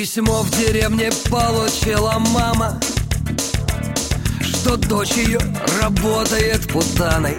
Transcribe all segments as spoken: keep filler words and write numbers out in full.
Письмо в деревне получила мама, что дочь ее работает путаной.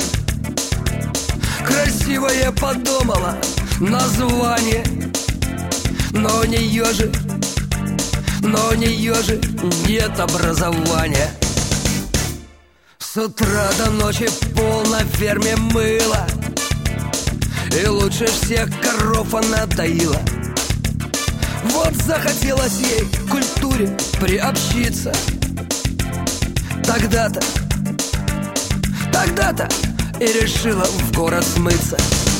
Красивое подумала название, но у нее же, но у нее же нет образования. С утра до ночи пол на ферме мыла, и лучше всех коров она доила. Вот захотелось ей к культуре приобщиться. Тогда-то, тогда-то и решила в город смыться.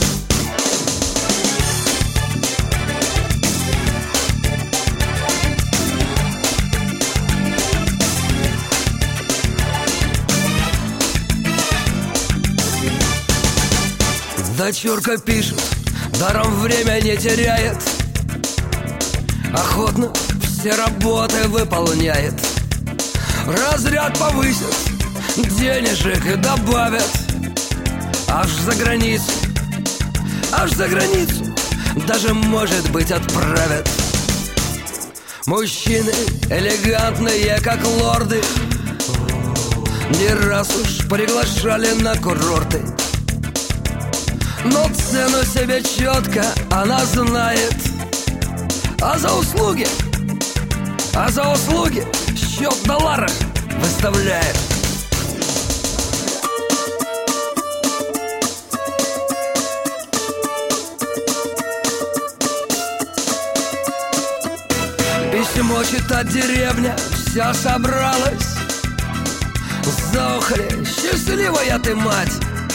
Дочурка пишет, даром время не теряет, охотно все работы выполняет. Разряд повысят, денежек добавят. Аж за границу, аж за границу даже, может быть, отправят. Мужчины элегантные, как лорды, не раз уж приглашали на курорты. Но цену себе четко она знает, а за услуги, а за услуги счет в долларах выставляет. Письмо читать деревня вся собралась. Заохали, счастливая ты мать.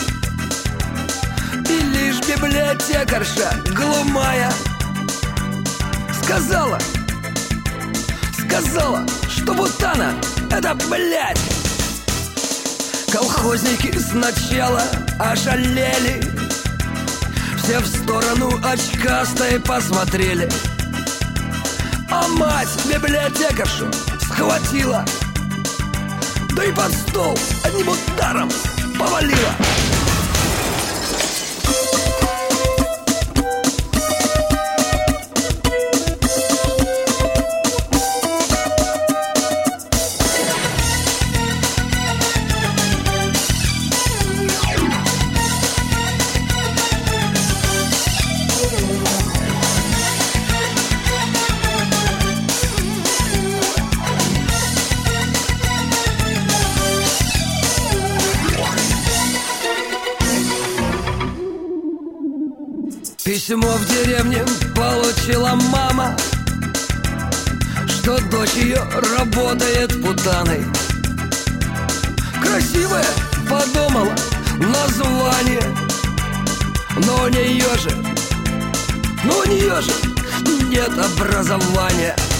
И лишь библиотекарша глумая Сказала, сказала, что Бутана — это блядь. Колхозники сначала ошалели, все в сторону очкастой посмотрели. А мать библиотекаршу схватила, да и под стол одним ударом повалила. Письмо в деревне получила мама, что дочь ее работает путаной. Красивая, подумала, название, но у нее же, но у нее же нет образования.